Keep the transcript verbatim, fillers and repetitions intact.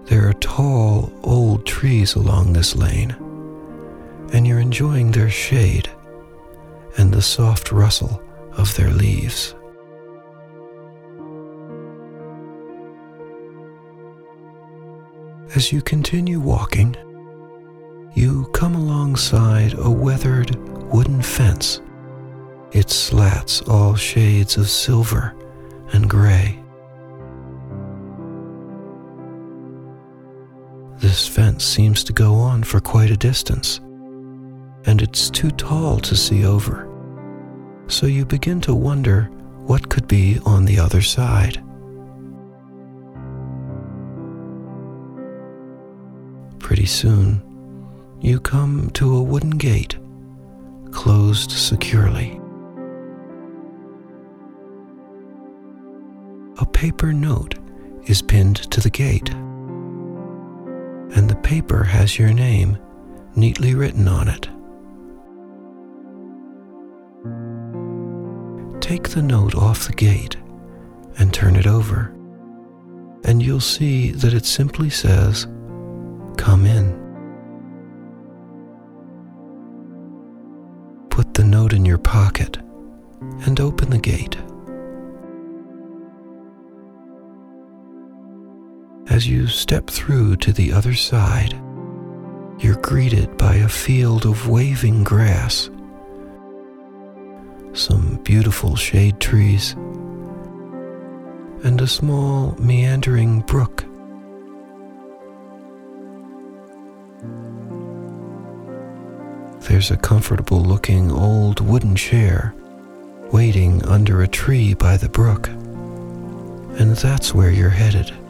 There are tall, old trees along this lane, and you're enjoying their shade and the soft rustle of their leaves. As you continue walking, you come alongside a weathered wooden fence, its slats all shades of silver and gray. This fence seems to go on for quite a distance, and it's too tall to see over, so you begin to wonder what could be on the other side. Pretty soon, you come to a wooden gate, closed securely. A paper note is pinned to the gate, and the paper has your name neatly written on it. Take the note off the gate and turn it over, and you'll see that it simply says, "Come in." Put the note in your pocket and open the gate. As you step through to the other side, you're greeted by a field of waving grass, some beautiful shade trees, and a small meandering brook. There's a comfortable-looking old wooden chair waiting under a tree by the brook, and that's where you're headed.